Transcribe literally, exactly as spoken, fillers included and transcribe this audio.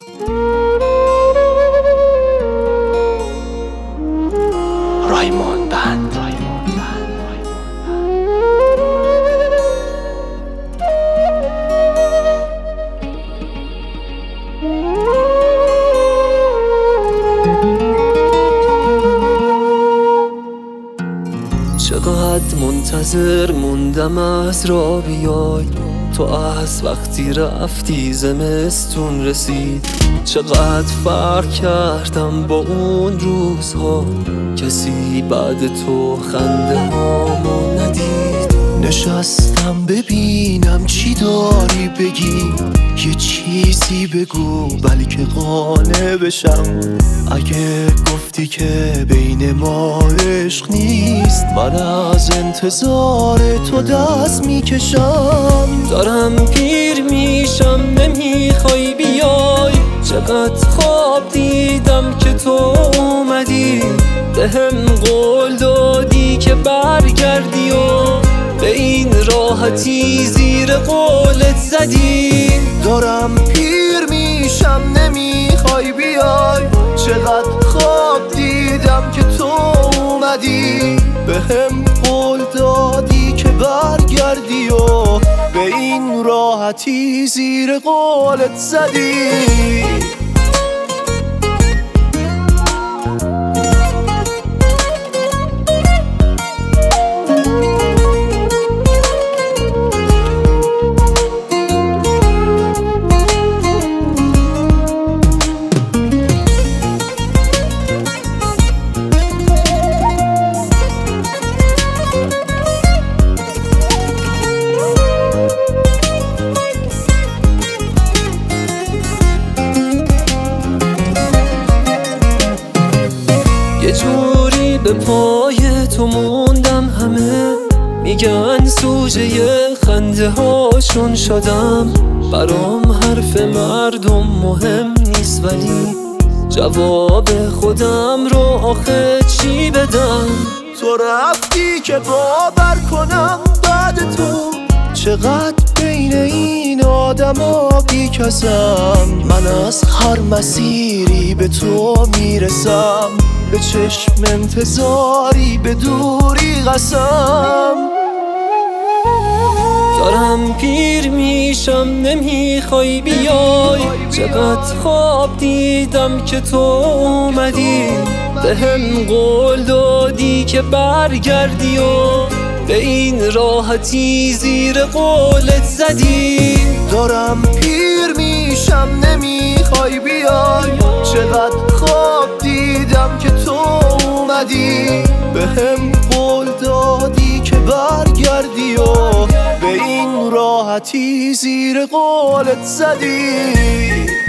رایمان بند. چقدر منتظر موندم از را بیای، تو از وقتی رفتی زمستون رسید. چقدر فرق کردم با اون روزها، کسی بعد تو خنده هامو ندید. نشستم ببینم چی داری بگی، یه چیزی بگو بلکه قانع بشم. اگه گفتی که بین ما عشق نیست، من از انتظار تو دست میکشم. دارم پیر میشم نمیخوای بیای، چقدر خواب دیدم که تو اومدی. بهم قول دادی که برگردی و به این راحتی زیر قولت زدی. دارم پیر میشم نمیخوای بیای، چقدر خواب دیدم که تو اومدی. بهم قول دادی که برگردی و به این راحتی زیر قولت زدی. یه جوری به پای تو موندم، همه میگن سوژه خنده هاشون شدم. برام حرف مردم مهم نیست، ولی جواب خودم رو آخه چی بدم؟ تو رفتی که باور کنم بعد تو چقدر بین این آدم ها بیکسم. من از هر مسیری به تو میرسم، به چشم انتظاری به دوری قسم. دارم پیر میشم نمیخوای بیای، چقدر خواب دیدم که تو اومدی. بهم قول دادی که برگردی و به این راحتی زیر قولت زدی. دارم پیر میشم نمیخوای بیای، چقدر خواب دیدم که تو اومدی. بهم قول دادی که برگردی و به این راحتی زیر قولت زدی.